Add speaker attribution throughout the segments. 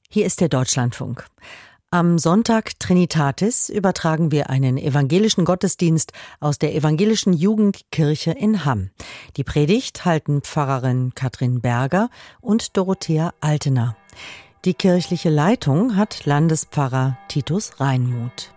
Speaker 1: Hier ist der Deutschlandfunk. Am Sonntag Trinitatis übertragen wir einen evangelischen Gottesdienst aus der evangelischen Jugendkirche in Hamm. Die Predigt halten Pfarrerin Katrin Berger und Dorothea Altener. Die kirchliche Leitung hat Landespfarrer Titus Reinmuth.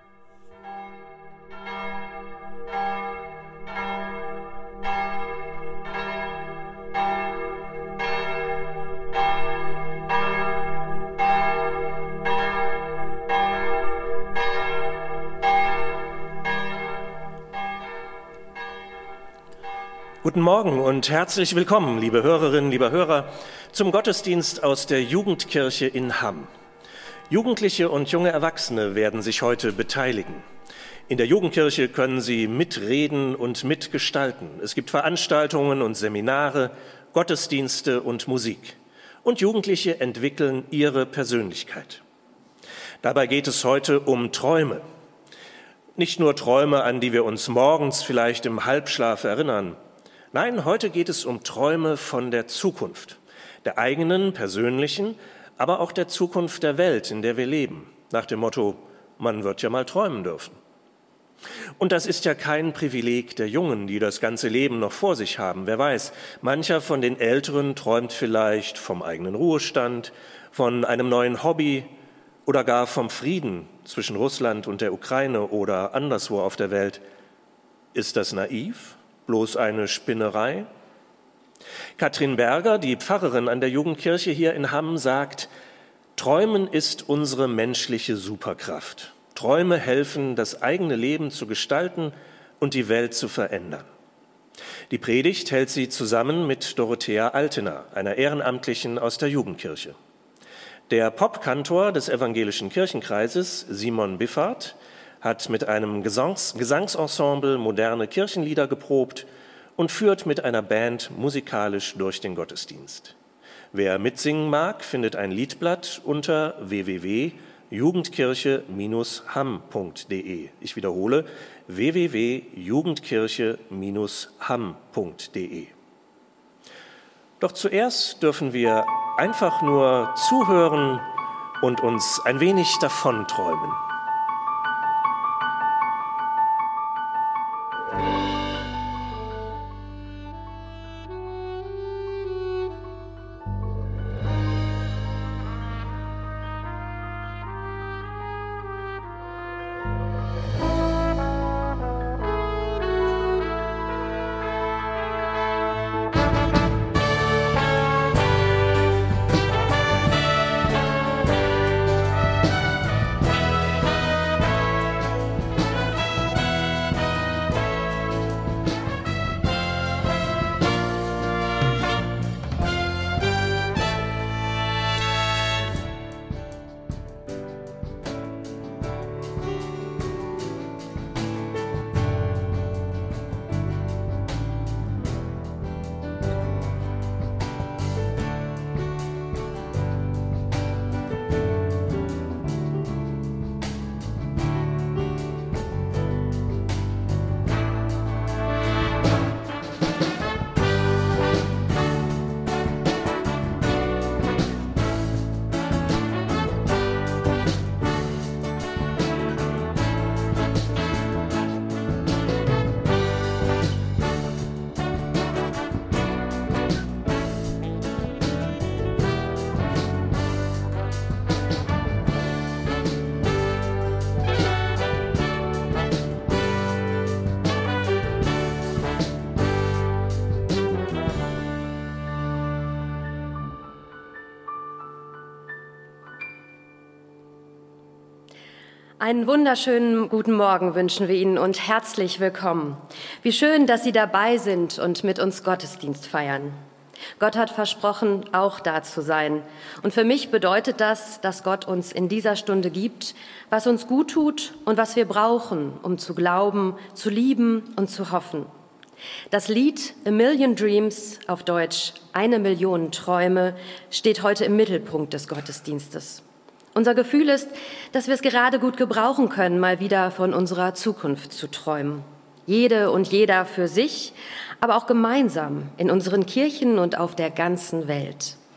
Speaker 2: Guten Morgen und herzlich willkommen, liebe Hörerinnen, lieber Hörer, zum Gottesdienst aus der Jugendkirche in Hamm. Jugendliche und junge Erwachsene werden sich heute beteiligen. In der Jugendkirche können sie mitreden und mitgestalten. Es gibt Veranstaltungen und Seminare, Gottesdienste und Musik. Und Jugendliche entwickeln ihre Persönlichkeit. Dabei geht es heute um Träume. Nicht nur Träume, an die wir uns morgens vielleicht im Halbschlaf erinnern. Nein, heute geht es um Träume von der Zukunft, der eigenen, persönlichen, aber auch der Zukunft der Welt, in der wir leben. Nach dem Motto, man wird ja mal träumen dürfen. Und das ist ja kein Privileg der Jungen, die das ganze Leben noch vor sich haben. Wer weiß, mancher von den Älteren träumt vielleicht vom eigenen Ruhestand, von einem neuen Hobby oder gar vom Frieden zwischen Russland und der Ukraine oder anderswo auf der Welt. Ist das naiv? Bloß eine Spinnerei? Katrin Berger, die Pfarrerin an der Jugendkirche hier in Hamm, sagt, Träumen ist unsere menschliche Superkraft. Träume helfen, das eigene Leben zu gestalten und die Welt zu verändern. Die Predigt hält sie zusammen mit Dorothea Altener, einer Ehrenamtlichen aus der Jugendkirche. Der Popkantor des evangelischen Kirchenkreises, Simon Biffert, hat mit einem Gesangsensemble moderne Kirchenlieder geprobt und führt mit einer Band musikalisch durch den Gottesdienst. Wer mitsingen mag, findet ein Liedblatt unter www.jugendkirche-hamm.de. Ich wiederhole, www.jugendkirche-hamm.de. Doch zuerst dürfen wir einfach nur zuhören und uns ein wenig davonträumen.
Speaker 3: Einen wunderschönen guten Morgen wünschen wir Ihnen und herzlich willkommen. Wie schön, dass Sie dabei sind und mit uns Gottesdienst feiern. Gott hat versprochen, auch da zu sein. Und für mich bedeutet das, dass Gott uns in dieser Stunde gibt, was uns gut tut und was wir brauchen, um zu glauben, zu lieben und zu hoffen. Das Lied A Million Dreams, auf Deutsch 1 Million Träume, steht heute im Mittelpunkt des Gottesdienstes. Unser Gefühl ist, dass wir es gerade gut gebrauchen können, mal wieder von unserer Zukunft zu träumen. Jede und jeder für sich, aber auch gemeinsam in unseren Kirchen und auf der ganzen Welt.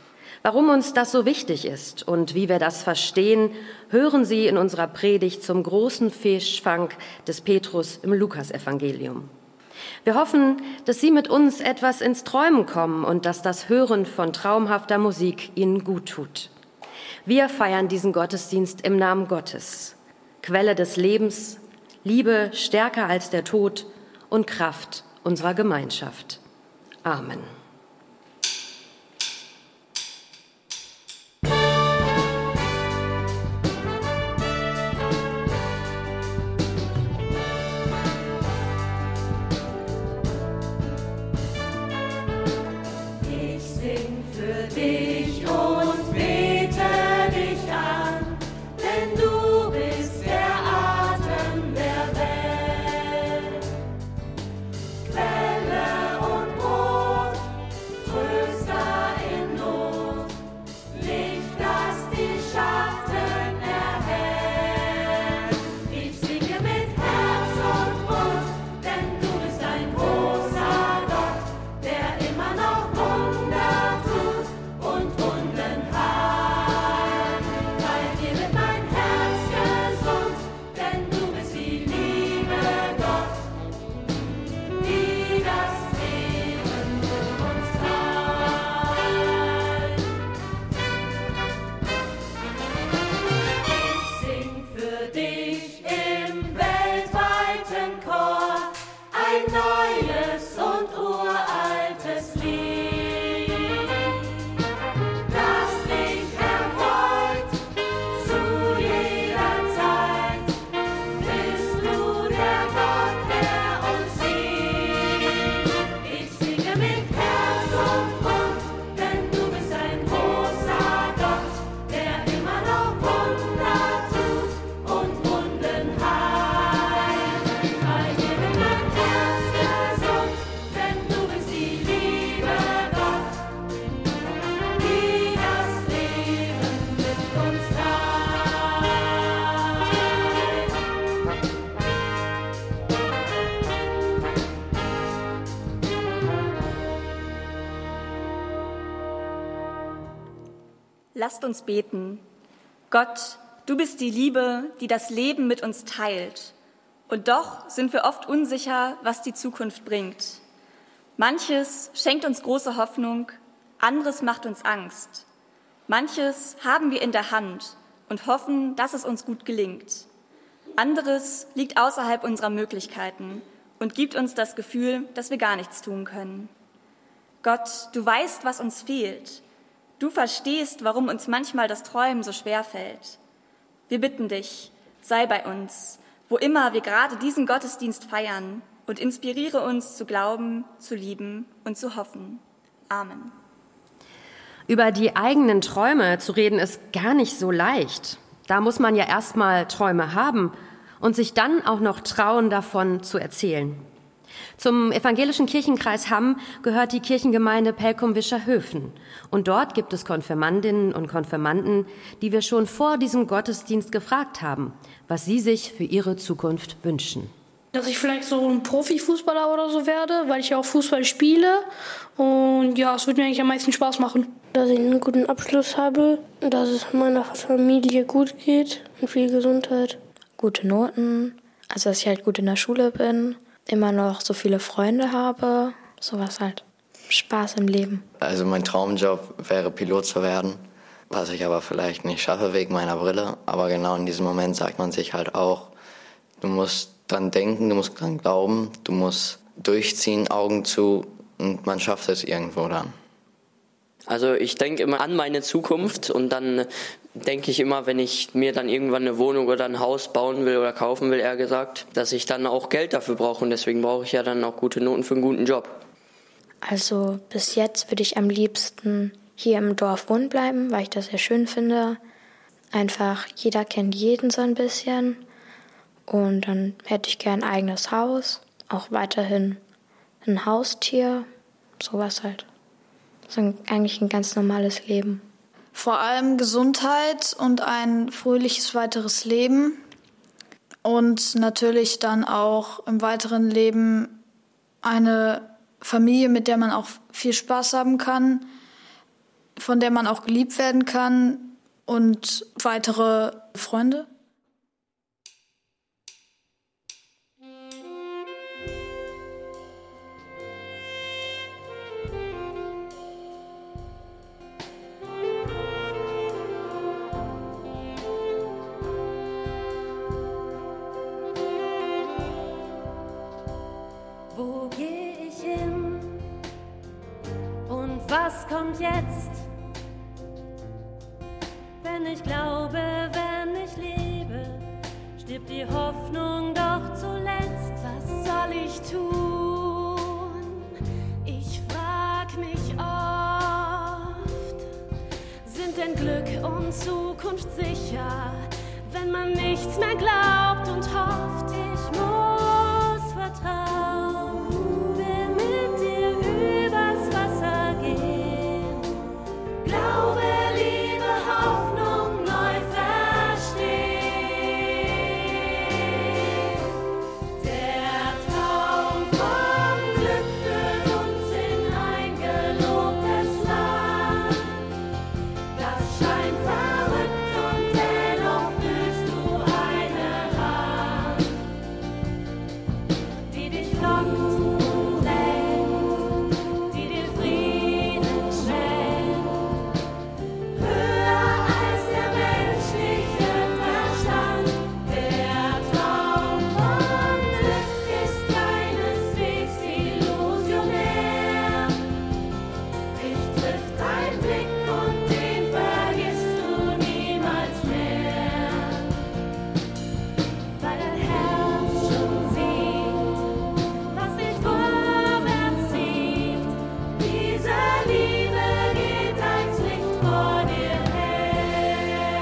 Speaker 3: Warum uns das so wichtig ist und wie wir das verstehen, hören Sie in unserer Predigt zum großen Fischfang des Petrus im Lukasevangelium. Wir hoffen, dass Sie mit uns etwas ins Träumen kommen und dass das Hören von traumhafter Musik Ihnen gut tut. Wir feiern diesen Gottesdienst im Namen Gottes, Quelle des Lebens, Liebe stärker als der Tod und Kraft unserer Gemeinschaft. Amen.
Speaker 4: Lasst uns beten. Gott, du bist die Liebe, die das Leben mit uns teilt. Und doch sind wir oft unsicher, was die Zukunft bringt. Manches schenkt uns große Hoffnung, anderes macht uns Angst. Manches haben wir in der Hand und hoffen, dass es uns gut gelingt. Anderes liegt außerhalb unserer Möglichkeiten und gibt uns das Gefühl, dass wir gar nichts tun können. Gott, du weißt, was uns fehlt. Du verstehst, warum uns manchmal das Träumen so schwer fällt. Wir bitten dich, sei bei uns, wo immer wir gerade diesen Gottesdienst feiern, und inspiriere uns zu glauben, zu lieben und zu hoffen. Amen.
Speaker 3: Über die eigenen Träume zu reden ist gar nicht so leicht. Da muss man ja erstmal Träume haben und sich dann auch noch trauen, davon zu erzählen. Zum evangelischen Kirchenkreis Hamm gehört die Kirchengemeinde Pelkum-Wischerhöfen. Und dort gibt es Konfirmandinnen und Konfirmanden, die wir schon vor diesem Gottesdienst gefragt haben, was sie sich für ihre Zukunft wünschen.
Speaker 5: Dass ich vielleicht so ein Profifußballer oder so werde, weil ich ja auch Fußball spiele. Und ja, es wird mir eigentlich am meisten Spaß machen.
Speaker 6: Dass ich einen guten Abschluss habe, dass es meiner Familie gut geht und viel Gesundheit.
Speaker 7: Gute Noten, also dass ich halt gut in der Schule bin, immer noch so viele Freunde habe, sowas halt. Spaß im Leben.
Speaker 8: Also mein Traumjob wäre Pilot zu werden, was ich aber vielleicht nicht schaffe wegen meiner Brille. Aber genau in diesem Moment sagt man sich halt auch, du musst dran denken, du musst dran glauben, du musst durchziehen, Augen zu und man schafft es irgendwo dann.
Speaker 9: Also ich denke immer an meine Zukunft und dann denke ich immer, wenn ich mir dann irgendwann eine Wohnung oder ein Haus bauen will oder kaufen will, eher gesagt, dass ich dann auch Geld dafür brauche und deswegen brauche ich ja dann auch gute Noten für einen guten Job.
Speaker 7: Also bis jetzt würde ich am liebsten hier im Dorf wohnen bleiben, weil ich das sehr schön finde. Einfach jeder kennt jeden so ein bisschen und dann hätte ich gern ein eigenes Haus, auch weiterhin ein Haustier, sowas halt. So eigentlich ein ganz normales Leben.
Speaker 10: Vor allem Gesundheit und ein fröhliches weiteres Leben und natürlich dann auch im weiteren Leben eine Familie, mit der man auch viel Spaß haben kann von der man auch geliebt werden kann und weitere Freunde.
Speaker 11: Wo gehe ich hin? Und was kommt jetzt? Wenn ich glaube, wenn ich lebe, stirbt die Hoffnung doch zuletzt. Was soll ich tun? Ich frag mich oft, sind denn Glück und Zukunft sicher, wenn man nichts mehr glaubt und hofft? Ich muss vertrauen, will mit dir übers Wasser gehen. Glaube, Liebe, Hoffnung neu verstehen. Der Traum vom Glück führt uns in ein gelobtes Land. Das scheint verrückt und dennoch fühlst du eine Hand, die dich lockt und lenkt, die dir Frieden schenkt. Höher als der menschliche Verstand. Der Traum vom Glück ist keineswegs illusionär. Dich trifft ein Blick und den vergisst du niemals mehr. Weil dein Herz schon sieht, was dich vorwärts zieht. Diese Liebe geht als Licht vor dir her.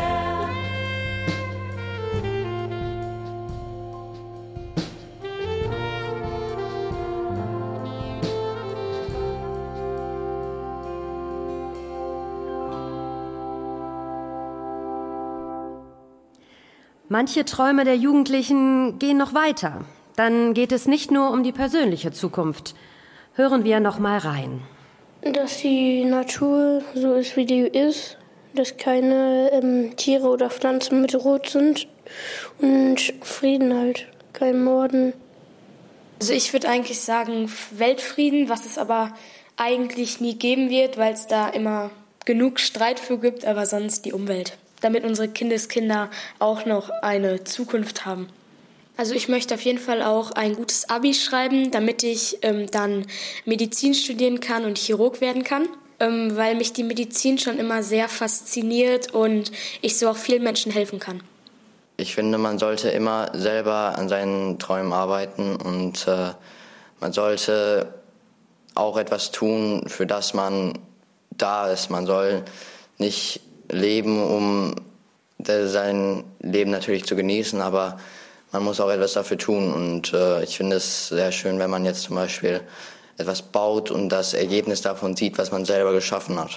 Speaker 3: Manche Träume der Jugendlichen gehen noch weiter. Dann geht es nicht nur um die persönliche Zukunft. Hören wir noch mal rein.
Speaker 6: Dass die Natur so ist, wie die ist, dass keine Tiere oder Pflanzen bedroht sind und Frieden halt, kein Morden.
Speaker 12: Also ich würde eigentlich sagen Weltfrieden, was es aber eigentlich nie geben wird, weil es da immer genug Streit für gibt, aber sonst die Umwelt, damit unsere Kindeskinder auch noch eine Zukunft haben. Also ich möchte auf jeden Fall auch ein gutes Abi schreiben, damit ich dann Medizin studieren kann und Chirurg werden kann, weil mich die Medizin schon immer sehr fasziniert und ich so auch vielen Menschen helfen kann.
Speaker 8: Ich finde, man sollte immer selber an seinen Träumen arbeiten und man sollte auch etwas tun, für das man da ist. Man soll nicht leben, um sein Leben natürlich zu genießen, aber man muss auch etwas dafür tun. Und ich finde es sehr schön, wenn man jetzt zum Beispiel etwas baut und das Ergebnis davon sieht, was man selber geschaffen hat.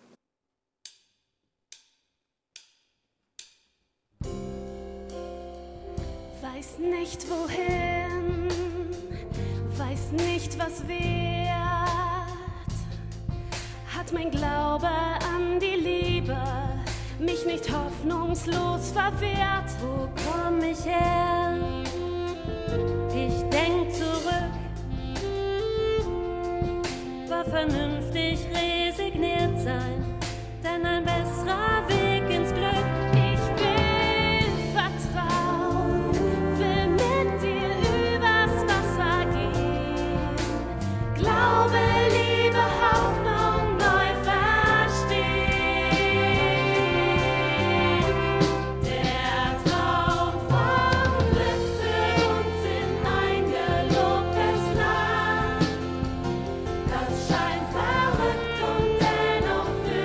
Speaker 11: Weiß nicht wohin, weiß nicht was wert, hat mein Glaube an die Liebe mich nicht hoffnungslos verwehrt. Wo komm ich her? Ich denk zurück, war vernünftig resigniert sein, denn ein besserer Weg ins Glück. Ich will vertrauen, will mit dir übers Wasser gehen. Glaube, Liebe, Hoffnung neu verstehen. Der Traum vom Glück führt uns in ein gelobtes Land. Das scheint verrückt und dennoch fühlt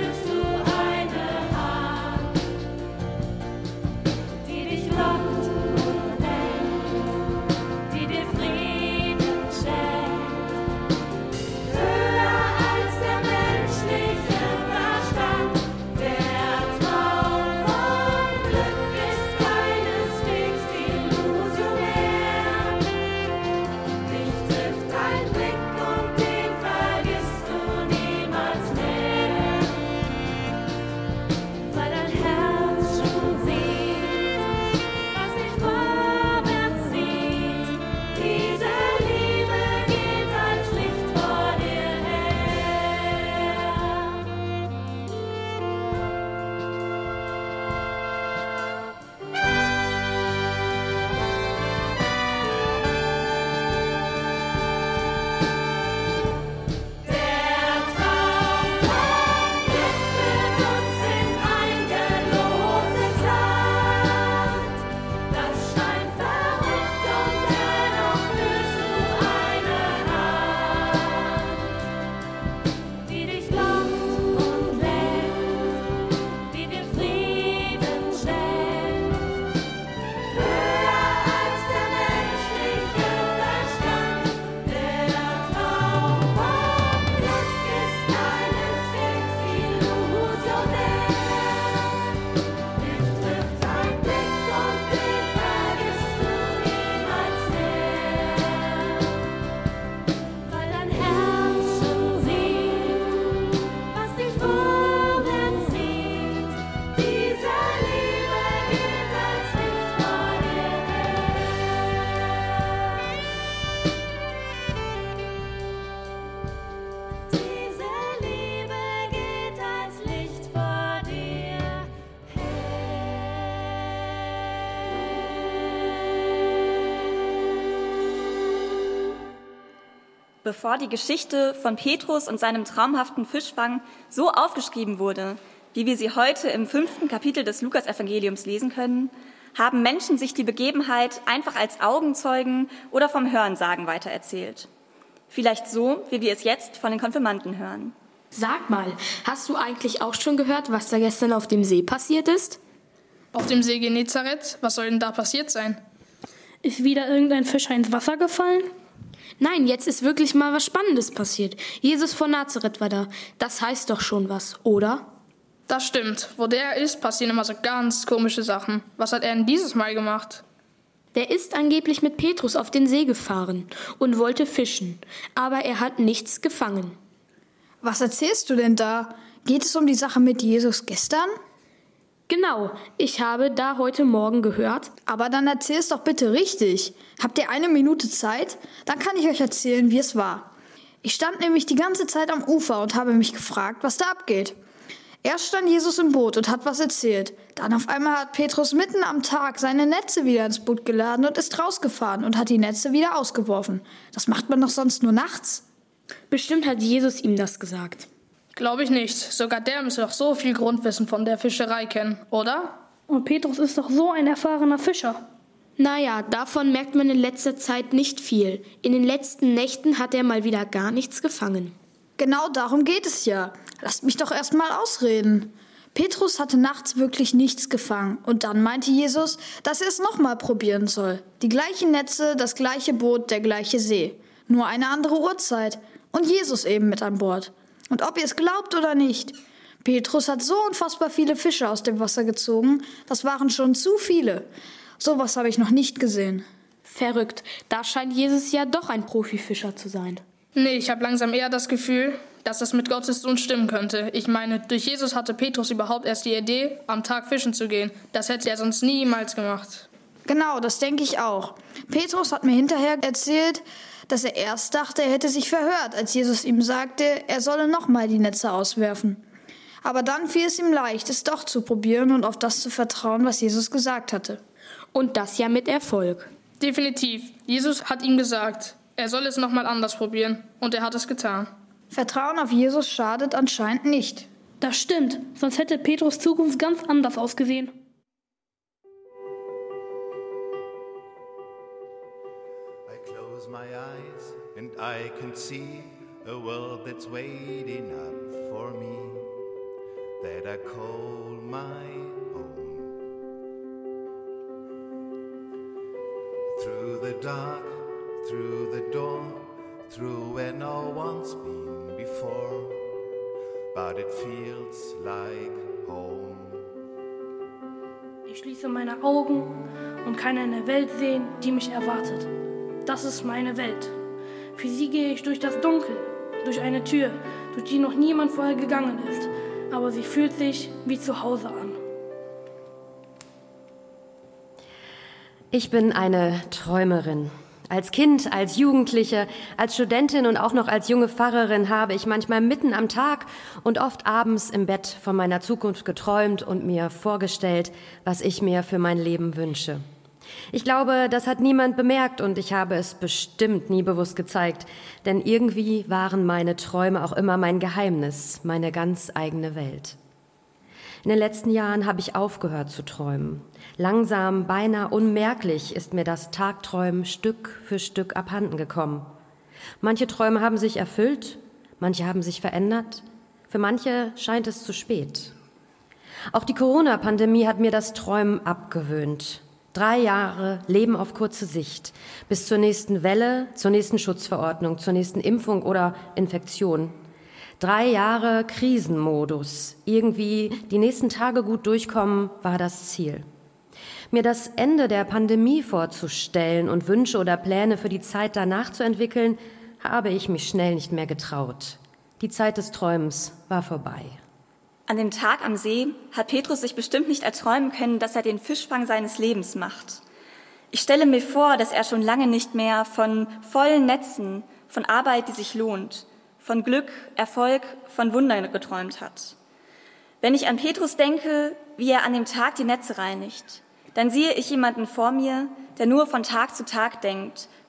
Speaker 4: bevor die Geschichte von Petrus und seinem traumhaften Fischfang so aufgeschrieben wurde, wie wir sie heute im 5. Kapitel des Lukas-Evangeliums lesen können, haben Menschen sich die Begebenheit einfach als Augenzeugen oder vom Hörensagen weitererzählt. Vielleicht so, wie wir es jetzt von den Konfirmanden hören.
Speaker 12: Sag mal, hast du eigentlich auch schon gehört, was da gestern auf dem See passiert ist?
Speaker 5: Auf dem See Genezareth? Was soll denn da passiert sein? Ist wieder irgendein Fischer ins Wasser gefallen?
Speaker 12: Nein, jetzt ist wirklich mal was Spannendes passiert. Jesus von Nazareth war da. Das heißt doch schon was, oder?
Speaker 5: Das stimmt. Wo der ist, passieren immer so ganz komische Sachen. Was hat er denn dieses Mal gemacht?
Speaker 12: Der ist angeblich mit Petrus auf den See gefahren und wollte fischen, aber er hat nichts gefangen.
Speaker 10: Was erzählst du denn da? Geht es um die Sache mit Jesus gestern?
Speaker 12: Genau, ich habe da heute Morgen gehört.
Speaker 10: Aber dann erzähl's doch bitte richtig. Habt ihr 1 Minute Zeit? Dann kann ich euch erzählen, wie es war. Ich stand nämlich die ganze Zeit am Ufer und habe mich gefragt, was da abgeht. Erst stand Jesus im Boot und hat was erzählt. Dann auf einmal hat Petrus mitten am Tag seine Netze wieder ins Boot geladen und ist rausgefahren und hat die Netze wieder ausgeworfen. Das macht man doch sonst nur nachts.
Speaker 12: Bestimmt hat Jesus ihm das gesagt.
Speaker 5: Glaube ich nicht. Sogar der müsste doch so viel Grundwissen von der Fischerei kennen, oder?
Speaker 6: Und Petrus ist doch so ein erfahrener Fischer.
Speaker 12: Naja, davon merkt man in letzter Zeit nicht viel. In den letzten Nächten hat er mal wieder gar nichts gefangen.
Speaker 10: Genau darum geht es ja. Lasst mich doch erst mal ausreden. Petrus hatte nachts wirklich nichts gefangen. Und dann meinte Jesus, dass er es nochmal probieren soll. Die gleichen Netze, das gleiche Boot, der gleiche See. Nur eine andere Uhrzeit. Und Jesus eben mit an Bord. Und ob ihr es glaubt oder nicht, Petrus hat so unfassbar viele Fische aus dem Wasser gezogen, das waren schon zu viele. Sowas habe ich noch nicht gesehen.
Speaker 12: Verrückt, da scheint Jesus ja doch ein Profifischer zu sein.
Speaker 5: Nee, ich habe langsam eher das Gefühl, dass das mit Gottes Sohn stimmen könnte. Ich meine, durch Jesus hatte Petrus überhaupt erst die Idee, am Tag fischen zu gehen. Das hätte er sonst niemals gemacht.
Speaker 10: Genau, das denke ich auch. Petrus hat mir hinterher erzählt, dass er erst dachte, er hätte sich verhört, als Jesus ihm sagte, er solle nochmal die Netze auswerfen. Aber dann fiel es ihm leicht, es doch zu probieren und auf das zu vertrauen, was Jesus gesagt hatte.
Speaker 12: Und das ja mit Erfolg.
Speaker 5: Definitiv. Jesus hat ihm gesagt, er soll es nochmal anders probieren. Und er hat es getan.
Speaker 10: Vertrauen auf Jesus schadet anscheinend nicht.
Speaker 6: Das stimmt, sonst hätte Petrus' Zukunft ganz anders ausgesehen.
Speaker 13: My eyes and I can see a world that's waiting up for me, that I call my own. Through the dark, through the door, through where no one's been before, but it feels like home.
Speaker 6: Ich schließe meine Augen und kann eine Welt sehen, die mich erwartet. Das ist meine Welt. Für sie gehe ich durch das Dunkel, durch eine Tür, durch die noch niemand vorher gegangen ist. Aber sie fühlt sich wie zu Hause an.
Speaker 3: Ich bin eine Träumerin. Als Kind, als Jugendliche, als Studentin und auch noch als junge Pfarrerin habe ich manchmal mitten am Tag und oft abends im Bett von meiner Zukunft geträumt und mir vorgestellt, was ich mir für mein Leben wünsche. Ich glaube, das hat niemand bemerkt und ich habe es bestimmt nie bewusst gezeigt, denn irgendwie waren meine Träume auch immer mein Geheimnis, meine ganz eigene Welt. In den letzten Jahren habe ich aufgehört zu träumen. Langsam, beinahe unmerklich ist mir das Tagträumen Stück für Stück abhanden gekommen. Manche Träume haben sich erfüllt, manche haben sich verändert, für manche scheint es zu spät. Auch die Corona-Pandemie hat mir das Träumen abgewöhnt. 3 Jahre Leben auf kurze Sicht, bis zur nächsten Welle, zur nächsten Schutzverordnung, zur nächsten Impfung oder Infektion. 3 Jahre Krisenmodus. Irgendwie die nächsten Tage gut durchkommen, war das Ziel. Mir das Ende der Pandemie vorzustellen und Wünsche oder Pläne für die Zeit danach zu entwickeln, habe ich mich schnell nicht mehr getraut. Die Zeit des Träumens war vorbei.
Speaker 4: An dem Tag am See hat Petrus sich bestimmt nicht erträumen können, dass er den Fischfang seines Lebens macht. Ich stelle mir vor, dass er schon lange nicht mehr von vollen Netzen, von Arbeit, die sich lohnt, von Glück, Erfolg, von Wundern geträumt hat. Wenn ich an Petrus denke, wie er an dem Tag die Netze reinigt, dann sehe ich jemanden vor mir, der nur von Tag zu Tag denkt,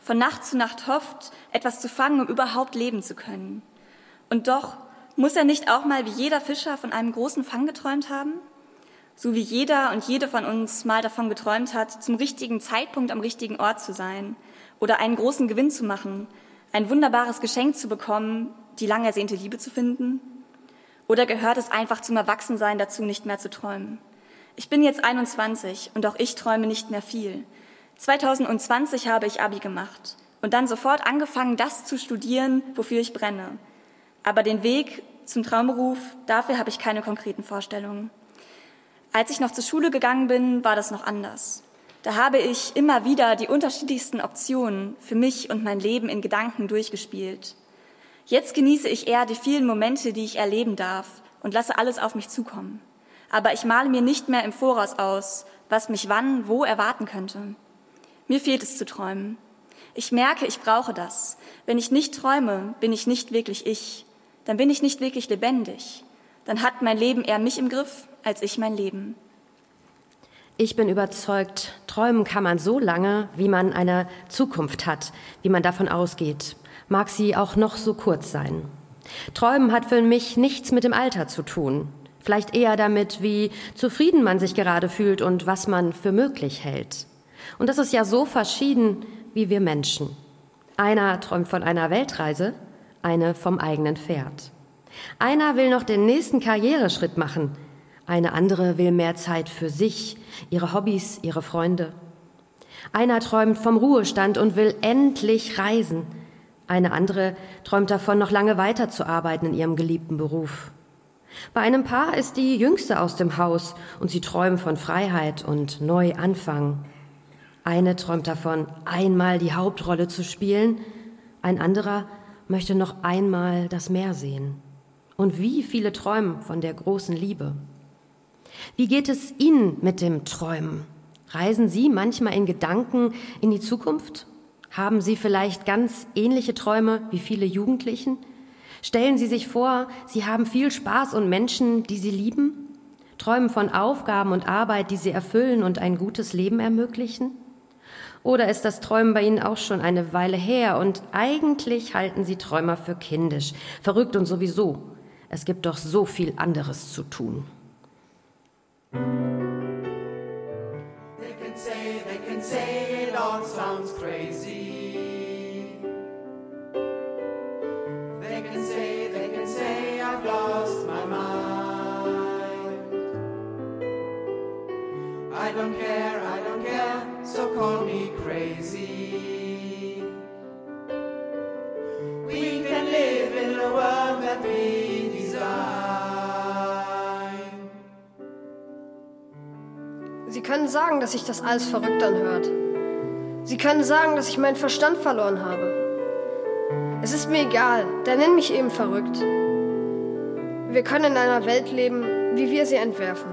Speaker 4: von Nacht zu Nacht hofft, etwas zu fangen, um überhaupt leben zu können. Und doch muss er nicht auch mal wie jeder Fischer von einem großen Fang geträumt haben? So wie jeder und jede von uns mal davon geträumt hat, zum richtigen Zeitpunkt am richtigen Ort zu sein oder einen großen Gewinn zu machen, ein wunderbares Geschenk zu bekommen, die lang ersehnte Liebe zu finden? Oder gehört es einfach zum Erwachsensein dazu, nicht mehr zu träumen? Ich bin jetzt 21 und auch ich träume nicht mehr viel. 2020 habe ich Abi gemacht und dann sofort angefangen, das zu studieren, wofür ich brenne. Aber den Weg zum Traumberuf, dafür habe ich keine konkreten Vorstellungen. Als ich noch zur Schule gegangen bin, war das noch anders. Da habe ich immer wieder die unterschiedlichsten Optionen für mich und mein Leben in Gedanken durchgespielt. Jetzt genieße ich eher die vielen Momente, die ich erleben darf und lasse alles auf mich zukommen. Aber ich male mir nicht mehr im Voraus aus, was mich wann, wo erwarten könnte. Mir fehlt es zu träumen. Ich merke, ich brauche das. Wenn ich nicht träume, bin ich nicht wirklich ich. Dann bin ich nicht wirklich lebendig. Dann hat mein Leben eher mich im Griff, als ich mein Leben.
Speaker 3: Ich bin überzeugt, träumen kann man so lange, wie man eine Zukunft hat, wie man davon ausgeht. Mag sie auch noch so kurz sein. Träumen hat für mich nichts mit dem Alter zu tun. Vielleicht eher damit, wie zufrieden man sich gerade fühlt und was man für möglich hält. Und das ist ja so verschieden wie wir Menschen. Einer träumt von einer Weltreise, eine vom eigenen Pferd. Einer will noch den nächsten Karriereschritt machen, eine andere will mehr Zeit für sich, ihre Hobbys, ihre Freunde. Einer träumt vom Ruhestand und will endlich reisen. Eine andere träumt davon, noch lange weiterzuarbeiten in ihrem geliebten Beruf. Bei einem Paar ist die Jüngste aus dem Haus und sie träumen von Freiheit und Neuanfang. Eine träumt davon, einmal die Hauptrolle zu spielen, ein anderer möchte noch einmal das Meer sehen. Und wie viele träumen von der großen Liebe? Wie geht es Ihnen mit dem Träumen? Reisen Sie manchmal in Gedanken in die Zukunft? Haben Sie vielleicht ganz ähnliche Träume wie viele Jugendlichen? Stellen Sie sich vor, Sie haben viel Spaß und Menschen, die Sie lieben? Träumen von Aufgaben und Arbeit, die Sie erfüllen und ein gutes Leben ermöglichen? Oder ist das Träumen bei Ihnen auch schon eine Weile her und eigentlich halten Sie Träumer für kindisch, verrückt und sowieso? Es gibt doch so viel anderes zu tun.
Speaker 14: They can say it all sounds crazy. They can say I've lost my mind. I don't care, so call me crazy. We can live in a world that we design.
Speaker 15: Sie können sagen, dass sich das alles verrückt anhört. Sie können sagen, dass ich meinen Verstand verloren habe. Es ist mir egal, dann nenn mich eben verrückt. Wir können in einer Welt leben, wie wir sie entwerfen.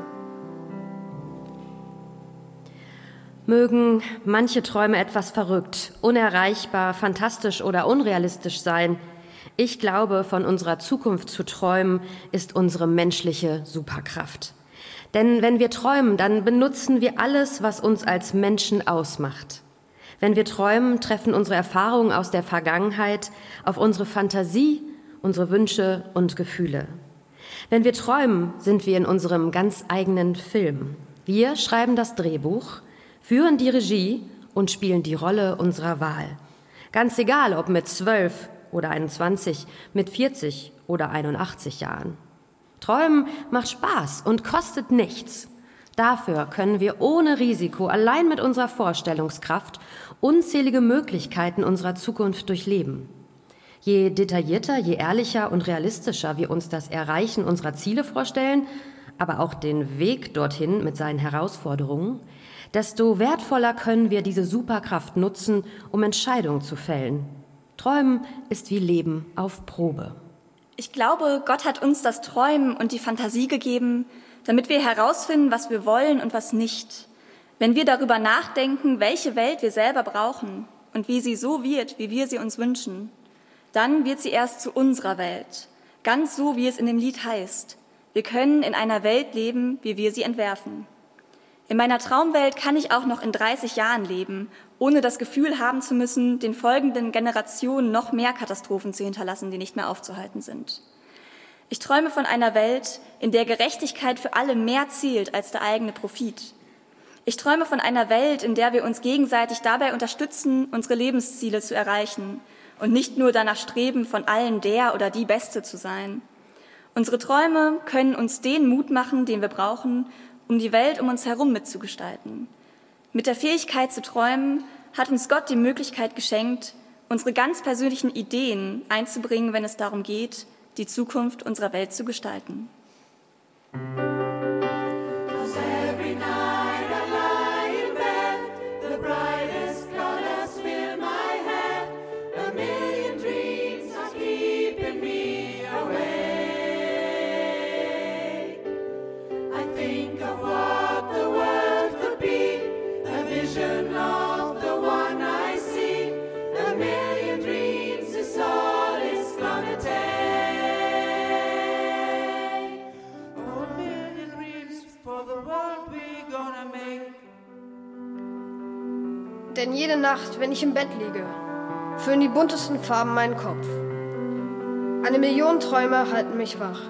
Speaker 3: Mögen manche Träume etwas verrückt, unerreichbar, fantastisch oder unrealistisch sein. Ich glaube, von unserer Zukunft zu träumen, ist unsere menschliche Superkraft. Denn wenn wir träumen, dann benutzen wir alles, was uns als Menschen ausmacht. Wenn wir träumen, treffen unsere Erfahrungen aus der Vergangenheit auf unsere Fantasie, unsere Wünsche und Gefühle. Wenn wir träumen, sind wir in unserem ganz eigenen Film. Wir schreiben das Drehbuch, führen die Regie und spielen die Rolle unserer Wahl. Ganz egal, ob mit 12 oder 21, mit 40 oder 81 Jahren. Träumen macht Spaß und kostet nichts. Dafür können wir ohne Risiko, allein mit unserer Vorstellungskraft, unzählige Möglichkeiten unserer Zukunft durchleben. Je detaillierter, je ehrlicher und realistischer wir uns das Erreichen unserer Ziele vorstellen, aber auch den Weg dorthin mit seinen Herausforderungen, desto wertvoller können wir diese Superkraft nutzen, um Entscheidungen zu fällen. Träumen ist wie Leben auf Probe.
Speaker 4: Ich glaube, Gott hat uns das Träumen und die Fantasie gegeben, damit wir herausfinden, was wir wollen und was nicht. Wenn wir darüber nachdenken, welche Welt wir selber brauchen und wie sie so wird, wie wir sie uns wünschen, dann wird sie erst zu unserer Welt, ganz so, wie es in dem Lied heißt. Wir können in einer Welt leben, wie wir sie entwerfen. In meiner Traumwelt kann ich auch noch in 30 Jahren leben, ohne das Gefühl haben zu müssen, den folgenden Generationen noch mehr Katastrophen zu hinterlassen, die nicht mehr aufzuhalten sind. Ich träume von einer Welt, in der Gerechtigkeit für alle mehr zählt als der eigene Profit. Ich träume von einer Welt, in der wir uns gegenseitig dabei unterstützen, unsere Lebensziele zu erreichen und nicht nur danach streben, von allen der oder die Beste zu sein. Unsere Träume können uns den Mut machen, den wir brauchen, um die Welt um uns herum mitzugestalten. Mit der Fähigkeit zu träumen hat uns Gott die Möglichkeit geschenkt, unsere ganz persönlichen Ideen einzubringen, wenn es darum geht, die Zukunft unserer Welt zu gestalten.
Speaker 15: Denn jede Nacht, wenn ich im Bett liege, füllen die buntesten Farben meinen Kopf. 1 Million Träume halten mich wach.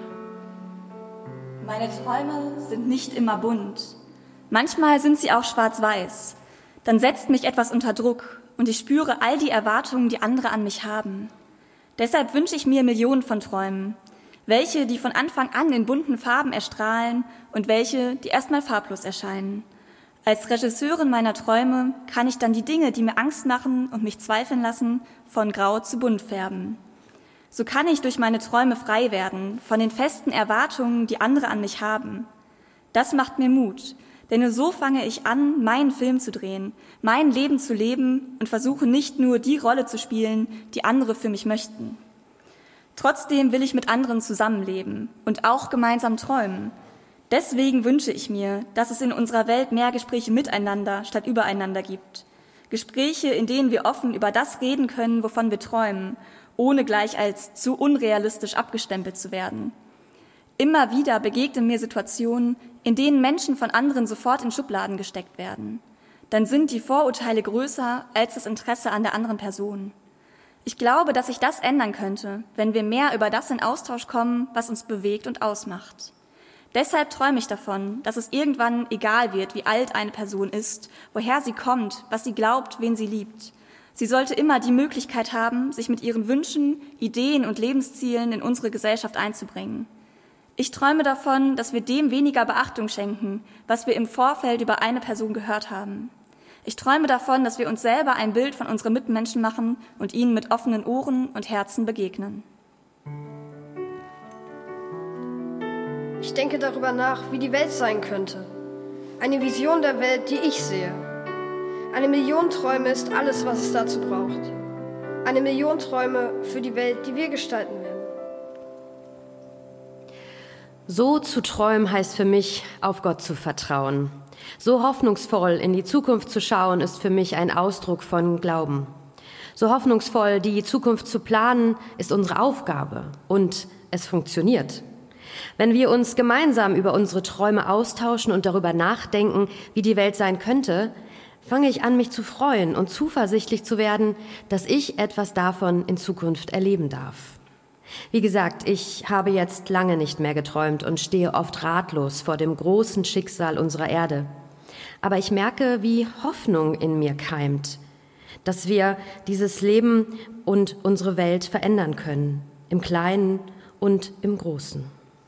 Speaker 4: Meine Träume sind nicht immer bunt. Manchmal sind sie auch schwarz-weiß. Dann setzt mich etwas unter Druck und ich spüre all die Erwartungen, die andere an mich haben. Deshalb wünsche ich mir Millionen von Träumen. Welche, die von Anfang an in bunten Farben erstrahlen und welche, die erstmal farblos erscheinen. Als Regisseurin meiner Träume kann ich dann die Dinge, die mir Angst machen und mich zweifeln lassen, von grau zu bunt färben. So kann ich durch meine Träume frei werden von den festen Erwartungen, die andere an mich haben. Das macht mir Mut, denn nur so fange ich an, meinen Film zu drehen, mein Leben zu leben und versuche nicht nur die Rolle zu spielen, die andere für mich möchten. Trotzdem will ich mit anderen zusammenleben und auch gemeinsam träumen. Deswegen wünsche ich mir, dass es in unserer Welt mehr Gespräche miteinander statt übereinander gibt. Gespräche, in denen wir offen über das reden können, wovon wir träumen, ohne gleich als zu unrealistisch abgestempelt zu werden. Immer wieder begegnen mir Situationen, in denen Menschen von anderen sofort in Schubladen gesteckt werden. Dann sind die Vorurteile größer als das Interesse an der anderen Person. Ich glaube, dass sich das ändern könnte, wenn wir mehr über das in Austausch kommen, was uns bewegt und ausmacht. Deshalb träume ich davon, dass es irgendwann egal wird, wie alt eine Person ist, woher sie kommt, was sie glaubt, wen sie liebt. Sie sollte immer die Möglichkeit haben, sich mit ihren Wünschen, Ideen und Lebenszielen in unsere Gesellschaft einzubringen. Ich träume davon, dass wir dem weniger Beachtung schenken, was wir im Vorfeld über eine Person gehört haben. Ich träume davon, dass wir uns selber ein Bild von unseren Mitmenschen machen und ihnen mit offenen Ohren und Herzen begegnen.
Speaker 15: Ich denke darüber nach, wie die Welt sein könnte. Eine Vision der Welt, die ich sehe. 1 Million Träume ist alles, was es dazu braucht. 1 Million Träume für die Welt, die wir gestalten werden.
Speaker 3: So zu träumen heißt für mich, auf Gott zu vertrauen. So hoffnungsvoll in die Zukunft zu schauen, ist für mich ein Ausdruck von Glauben. So hoffnungsvoll die Zukunft zu planen, ist unsere Aufgabe. Und es funktioniert. Wenn wir uns gemeinsam über unsere Träume austauschen und darüber nachdenken, wie die Welt sein könnte, fange ich an, mich zu freuen und zuversichtlich zu werden, dass ich etwas davon in Zukunft erleben darf. Wie gesagt, ich habe jetzt lange nicht mehr geträumt und stehe oft ratlos vor dem großen Schicksal unserer Erde. Aber ich merke, wie Hoffnung in mir keimt, dass wir dieses Leben und unsere Welt verändern können, im Kleinen und im Großen.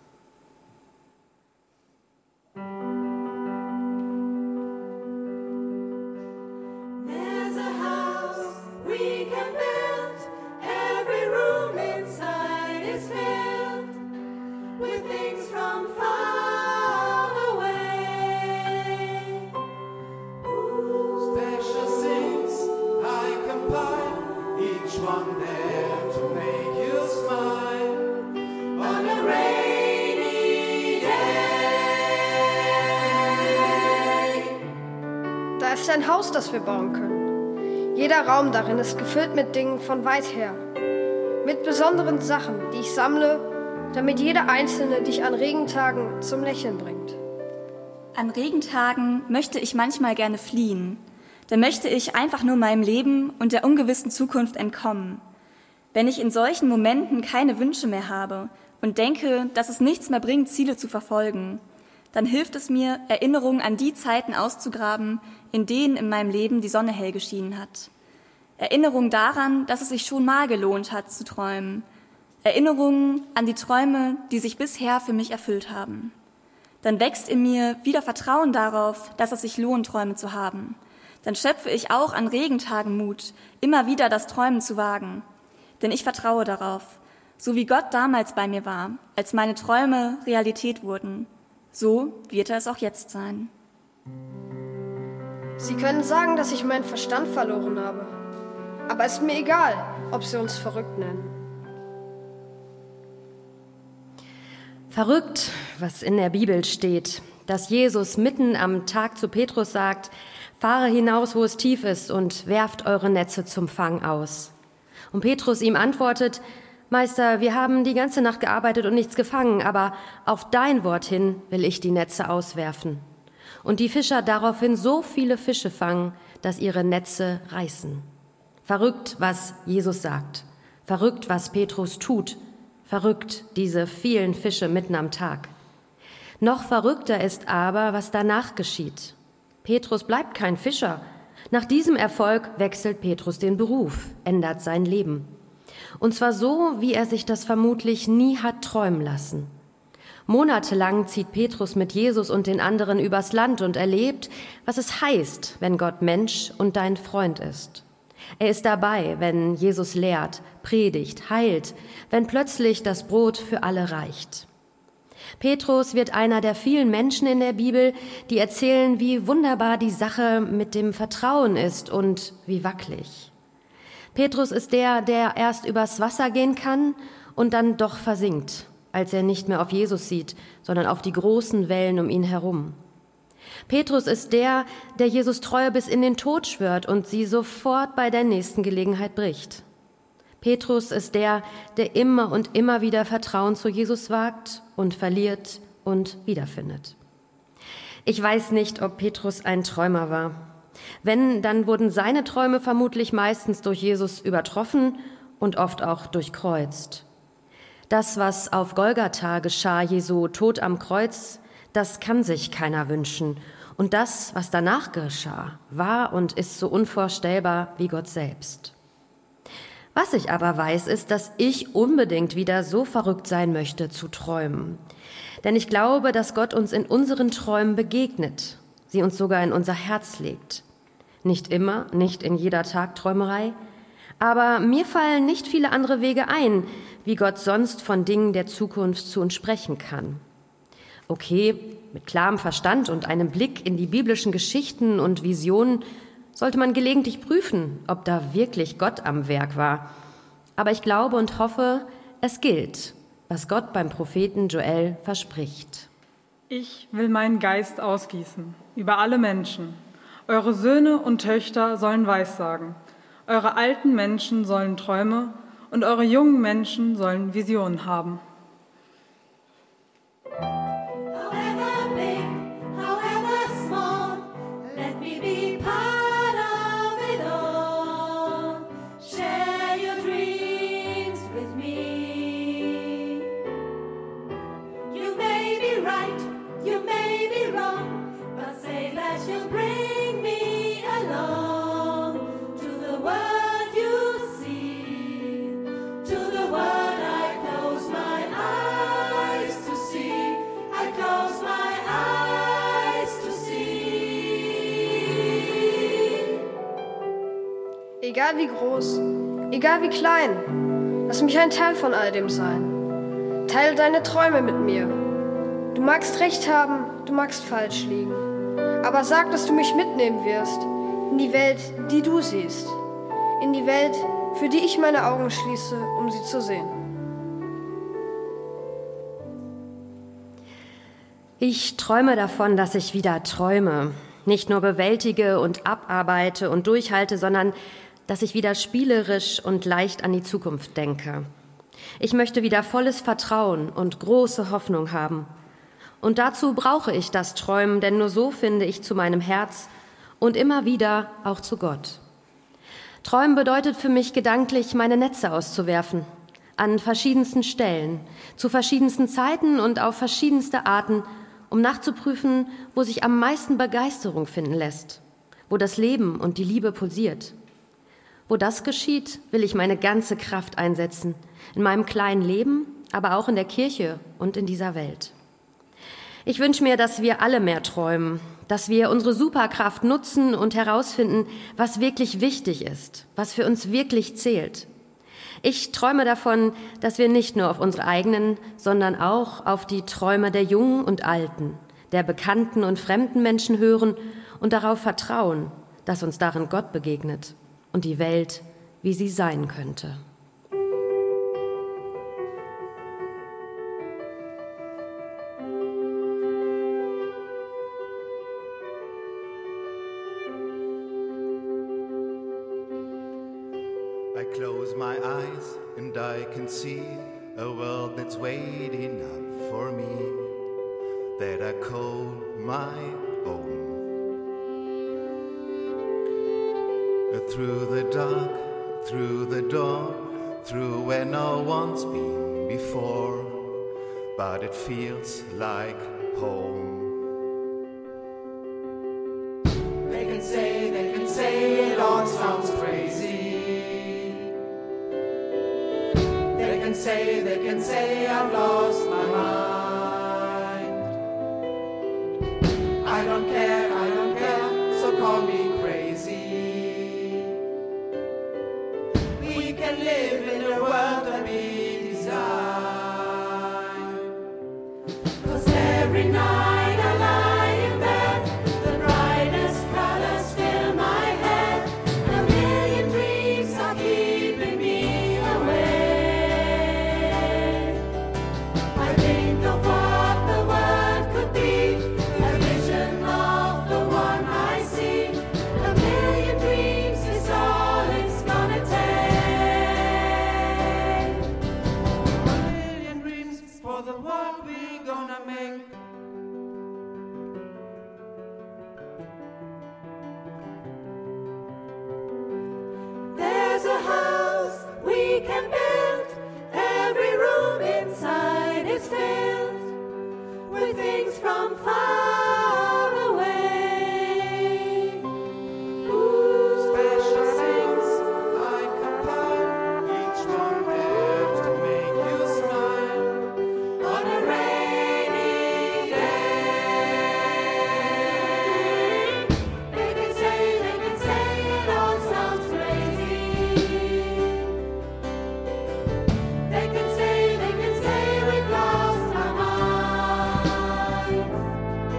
Speaker 15: Da ist ein Haus, das wir bauen können. Jeder Raum darin ist gefüllt mit Dingen von weit her. Mit besonderen Sachen, die ich sammle, damit jeder einzelne dich an Regentagen zum Lächeln bringt.
Speaker 4: An Regentagen möchte ich manchmal gerne fliehen. Da möchte ich einfach nur meinem Leben und der ungewissen Zukunft entkommen. Wenn ich in solchen Momenten keine Wünsche mehr habe und denke, dass es nichts mehr bringt, Ziele zu verfolgen, dann hilft es mir, Erinnerungen an die Zeiten auszugraben, in denen in meinem Leben die Sonne hell geschienen hat. Erinnerungen daran, dass es sich schon mal gelohnt hat, zu träumen. Erinnerungen an die Träume, die sich bisher für mich erfüllt haben. Dann wächst in mir wieder Vertrauen darauf, dass es sich lohnt, Träume zu haben. Dann schöpfe ich auch an Regentagen Mut, immer wieder das Träumen zu wagen. Denn ich vertraue darauf, so wie Gott damals bei mir war, als meine Träume Realität wurden. So wird er es auch jetzt sein.
Speaker 15: Sie können sagen, dass ich meinen Verstand verloren habe. Aber es ist mir egal, ob Sie uns verrückt nennen.
Speaker 3: Verrückt, was in der Bibel steht, dass Jesus mitten am Tag zu Petrus sagt, fahre hinaus, wo es tief ist und werft eure Netze zum Fang aus. Und Petrus ihm antwortet, Meister, wir haben die ganze Nacht gearbeitet und nichts gefangen, aber auf dein Wort hin will ich die Netze auswerfen. Und die Fischer daraufhin so viele Fische fangen, dass ihre Netze reißen. Verrückt, was Jesus sagt. Verrückt, was Petrus tut. Verrückt, diese vielen Fische mitten am Tag. Noch verrückter ist aber, was danach geschieht. Petrus bleibt kein Fischer. Nach diesem Erfolg wechselt Petrus den Beruf, ändert sein Leben. Und zwar so, wie er sich das vermutlich nie hat träumen lassen. Monatelang zieht Petrus mit Jesus und den anderen übers Land und erlebt, was es heißt, wenn Gott Mensch und dein Freund ist. Er ist dabei, wenn Jesus lehrt, predigt, heilt, wenn plötzlich das Brot für alle reicht. Petrus wird einer der vielen Menschen in der Bibel, die erzählen, wie wunderbar die Sache mit dem Vertrauen ist und wie wackelig. Petrus ist der erst übers Wasser gehen kann und dann doch versinkt, als er nicht mehr auf Jesus sieht, sondern auf die großen Wellen um ihn herum. Petrus ist der Jesus Treue bis in den Tod schwört und sie sofort bei der nächsten Gelegenheit bricht. Petrus ist der immer und immer wieder Vertrauen zu Jesus wagt und verliert und wiederfindet. Ich weiß nicht, ob Petrus ein Träumer war. Wenn, dann wurden seine Träume vermutlich meistens durch Jesus übertroffen und oft auch durchkreuzt. Das, was auf Golgatha geschah, Jesu Tod am Kreuz, das kann sich keiner wünschen. Und das, was danach geschah, war und ist so unvorstellbar wie Gott selbst. Was ich aber weiß, ist, dass ich unbedingt wieder so verrückt sein möchte, zu träumen. Denn ich glaube, dass Gott uns in unseren Träumen begegnet, sie uns sogar in unser Herz legt. Nicht immer, nicht in jeder Tagträumerei, aber mir fallen nicht viele andere Wege ein, wie Gott sonst von Dingen der Zukunft zu uns sprechen kann. Okay, mit klarem Verstand und einem Blick in die biblischen Geschichten und Visionen sollte man gelegentlich prüfen, ob da wirklich Gott am Werk war. Aber ich glaube und hoffe, es gilt, was Gott beim Propheten Joel verspricht.
Speaker 16: Ich will meinen Geist ausgießen über alle Menschen. Eure Söhne und Töchter sollen Weissagen. Eure alten Menschen sollen Träume und eure jungen Menschen sollen Visionen haben.
Speaker 15: Egal wie groß, egal wie klein, lass mich ein Teil von all dem sein. Teile deine Träume mit mir. Du magst recht haben, du magst falsch liegen. Aber sag, dass du mich mitnehmen wirst in die Welt, die du siehst. In die Welt, für die ich meine Augen schließe, um sie zu sehen.
Speaker 3: Ich träume davon, dass ich wieder träume. Nicht nur bewältige und abarbeite und durchhalte, sondern dass ich wieder spielerisch und leicht an die Zukunft denke. Ich möchte wieder volles Vertrauen und große Hoffnung haben. Und dazu brauche ich das Träumen, denn nur so finde ich zu meinem Herz und immer wieder auch zu Gott. Träumen bedeutet für mich gedanklich, meine Netze auszuwerfen, an verschiedensten Stellen, zu verschiedensten Zeiten und auf verschiedenste Arten, um nachzuprüfen, wo sich am meisten Begeisterung finden lässt, wo das Leben und die Liebe pulsiert. Wo das geschieht, will ich meine ganze Kraft einsetzen, in meinem kleinen Leben, aber auch in der Kirche und in dieser Welt. Ich wünsche mir, dass wir alle mehr träumen, dass wir unsere Superkraft nutzen und herausfinden, was wirklich wichtig ist, was für uns wirklich zählt. Ich träume davon, dass wir nicht nur auf unsere eigenen, sondern auch auf die Träume der Jungen und Alten, der bekannten und fremden Menschen hören und darauf vertrauen, dass uns darin Gott begegnet und die Welt, wie sie sein könnte.
Speaker 13: I close my eyes and I can see a world that's waiting up for me, that I call my own. Through the dark, through the door, through where no one's been before, but it feels like home.
Speaker 14: They can say it all sounds crazy. They can say I've lost my mind. I don't care, so call me crazy. We can live in a world that we design. 'Cause every night I lie in bed, the brightest colors fill my head. A million dreams are keeping me awake. Of what the world could be, a vision of the one I see. A million dreams is all it's gonna take. A million dreams for the world we're gonna make. There's a house we can build, every room inside is filled with things from far away. Ooh. Special things I compile, each one built to make you smile on a rainy day. They can say it all sounds crazy. They can say we've lost our minds.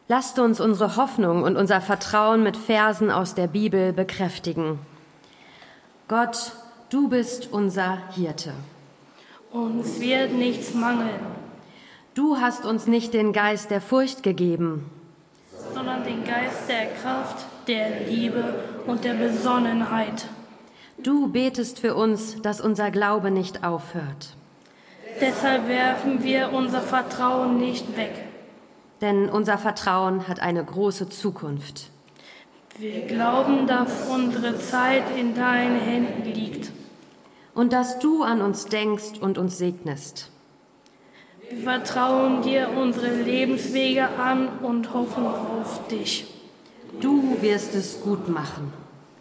Speaker 3: Lasst uns unsere Hoffnung und unser Vertrauen mit Versen aus der Bibel bekräftigen. Gott, du bist unser Hirte.
Speaker 6: Uns wird nichts mangeln.
Speaker 3: Du hast uns nicht den Geist der Furcht gegeben,
Speaker 6: sondern den Geist der Kraft, der Liebe und der Besonnenheit.
Speaker 3: Du betest für uns, dass unser Glaube nicht aufhört.
Speaker 6: Deshalb werfen wir unser Vertrauen nicht weg.
Speaker 3: Denn unser Vertrauen hat eine große Zukunft.
Speaker 6: Wir glauben, dass unsere Zeit in deinen Händen liegt.
Speaker 3: Und dass du an uns denkst und uns segnest.
Speaker 6: Wir vertrauen dir unsere Lebenswege an und hoffen auf dich.
Speaker 3: Du wirst es gut machen.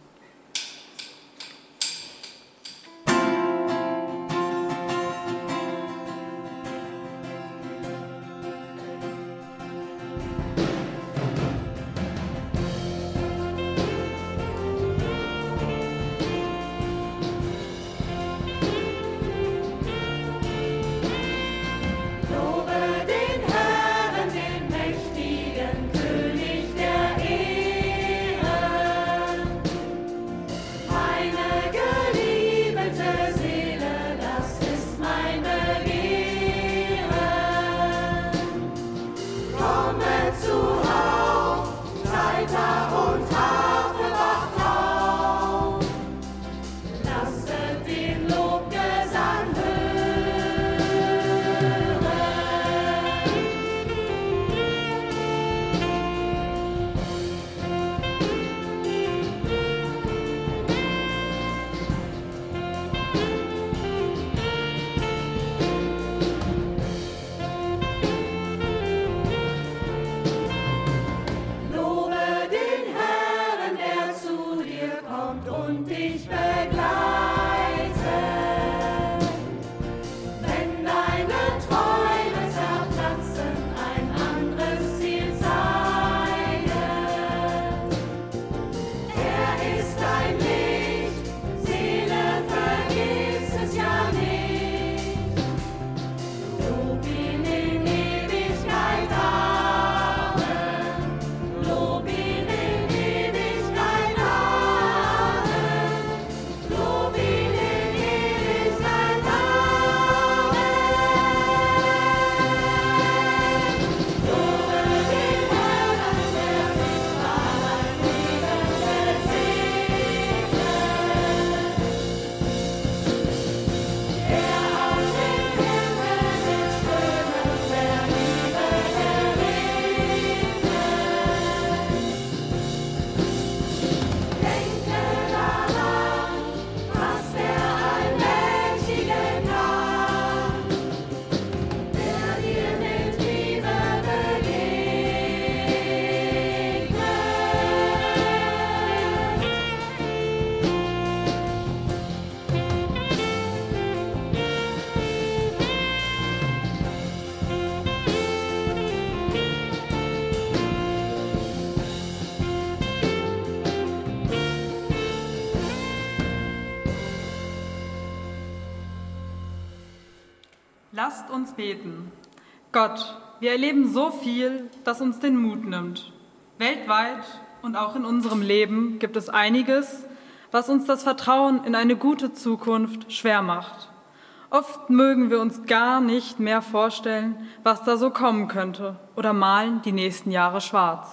Speaker 16: Lasst uns beten. Gott, wir erleben so viel, das uns den Mut nimmt. Weltweit und auch in unserem Leben gibt es einiges, was uns das Vertrauen in eine gute Zukunft schwer macht. Oft mögen wir uns gar nicht mehr vorstellen, was da so kommen könnte, oder malen die nächsten Jahre schwarz.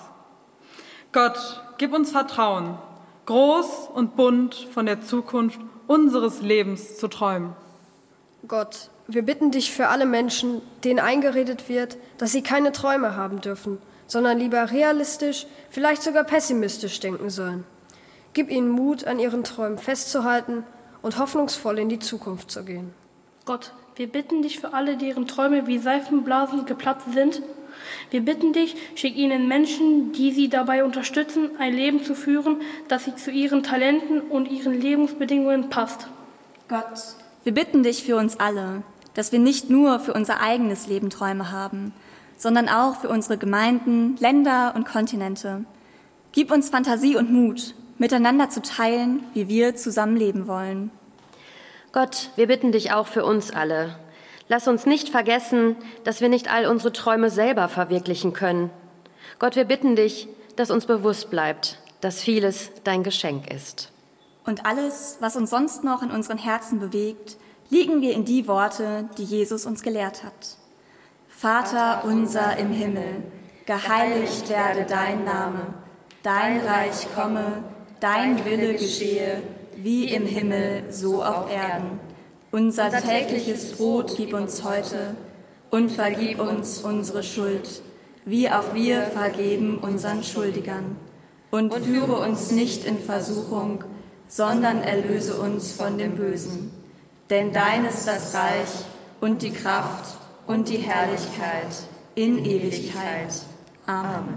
Speaker 16: Gott, gib uns Vertrauen, groß und bunt von der Zukunft unseres Lebens zu träumen.
Speaker 15: Gott, wir bitten dich für alle Menschen, denen eingeredet wird, dass sie keine Träume haben dürfen, sondern lieber realistisch, vielleicht sogar pessimistisch denken sollen. Gib ihnen Mut, an ihren Träumen festzuhalten und hoffnungsvoll in die Zukunft zu gehen.
Speaker 6: Gott, wir bitten dich für alle, deren Träume wie Seifenblasen geplatzt sind. Wir bitten dich, schick ihnen Menschen, die sie dabei unterstützen, ein Leben zu führen, das sie zu ihren Talenten und ihren Lebensbedingungen passt.
Speaker 4: Gott, wir bitten dich für uns alle, dass wir nicht nur für unser eigenes Leben Träume haben, sondern auch für unsere Gemeinden, Länder und Kontinente. Gib uns Fantasie und Mut, miteinander zu teilen, wie wir zusammenleben wollen.
Speaker 3: Gott, wir bitten dich auch für uns alle. Lass uns nicht vergessen, dass wir nicht all unsere Träume selber verwirklichen können. Gott, wir bitten dich, dass uns bewusst bleibt, dass vieles dein Geschenk ist.
Speaker 4: Und alles, was uns sonst noch in unseren Herzen bewegt, legen wir in die Worte, die Jesus uns gelehrt hat. Vater unser im Himmel, geheiligt werde dein Name, dein Reich komme, dein Wille geschehe, wie im Himmel, so auf Erden. Unser tägliches Brot gib uns heute und vergib uns unsere Schuld, wie auch wir vergeben unseren Schuldigern. Und führe uns nicht in Versuchung, sondern erlöse uns von dem Bösen. Denn dein ist das Reich und die Kraft und die Herrlichkeit in Ewigkeit. Amen.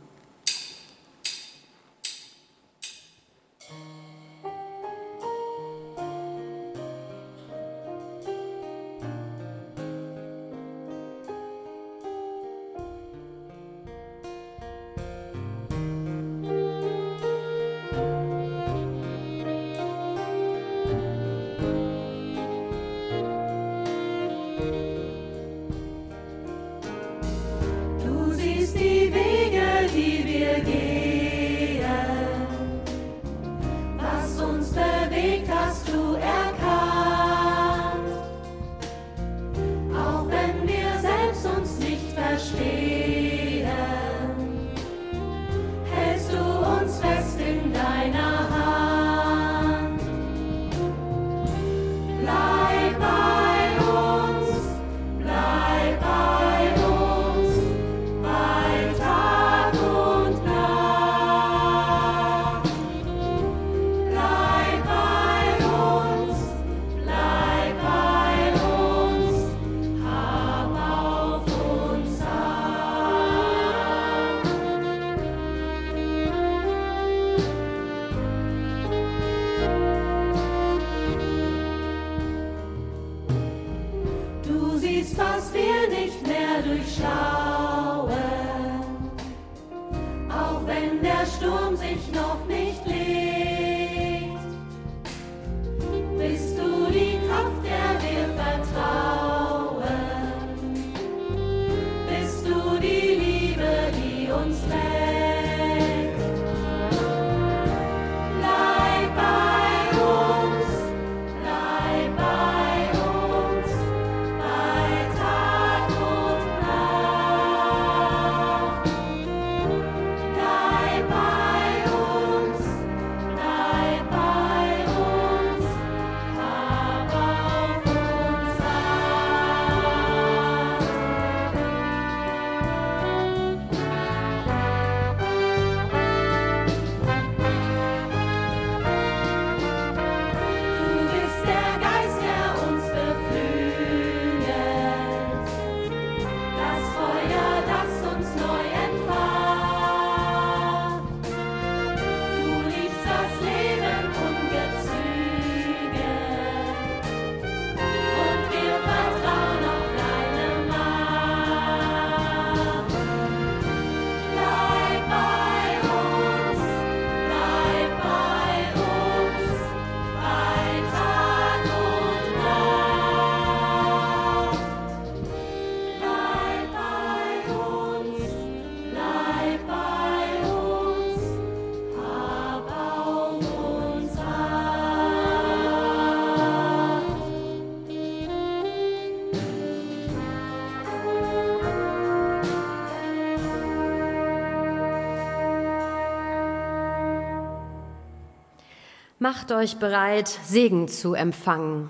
Speaker 3: Macht euch bereit, Segen zu empfangen.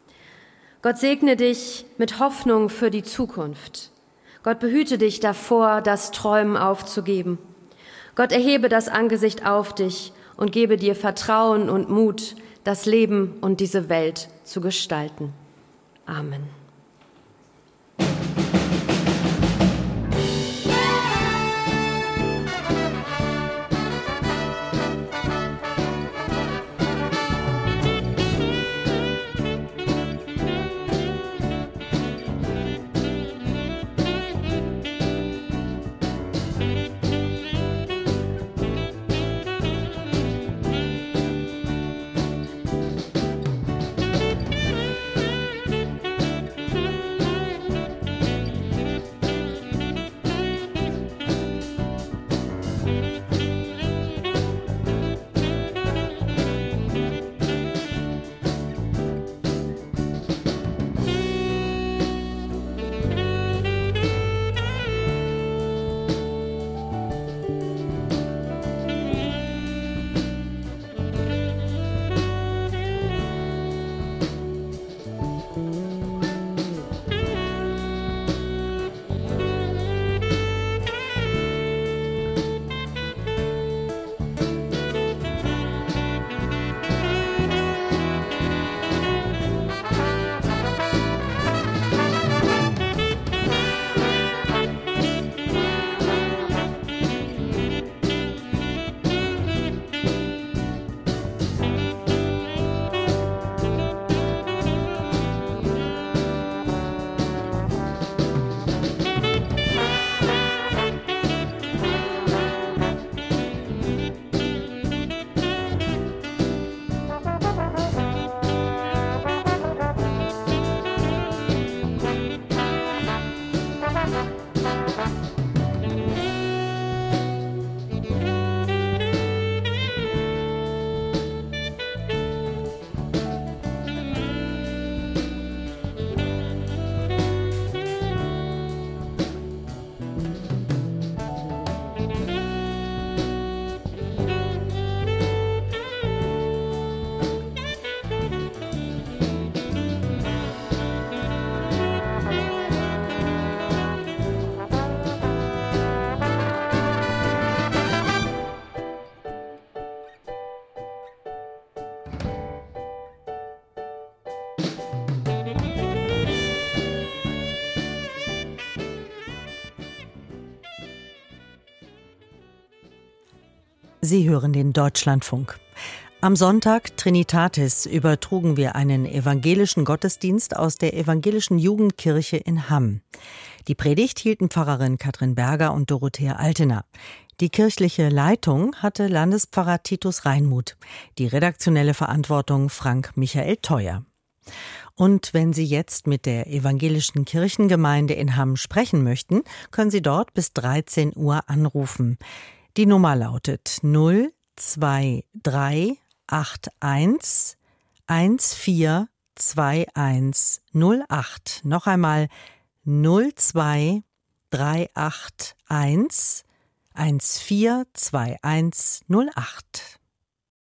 Speaker 3: Gott segne dich mit Hoffnung für die Zukunft. Gott behüte dich davor, das Träumen aufzugeben. Gott erhebe das Angesicht auf dich und gebe dir Vertrauen und Mut, das Leben und diese Welt zu gestalten. Amen.
Speaker 1: Sie hören den Deutschlandfunk. Am Sonntag Trinitatis übertrugen wir einen evangelischen Gottesdienst aus der evangelischen Jugendkirche in Hamm. Die Predigt hielten Pfarrerin Katrin Berger und Dorothea Altener. Die kirchliche Leitung hatte Landespfarrer Titus Reinmuth, die redaktionelle Verantwortung Frank Michael Theuer. Und wenn Sie jetzt mit der evangelischen Kirchengemeinde in Hamm sprechen möchten, können Sie dort bis 13 Uhr anrufen. Die Nummer lautet 02381 142108. Noch einmal 02381 142108.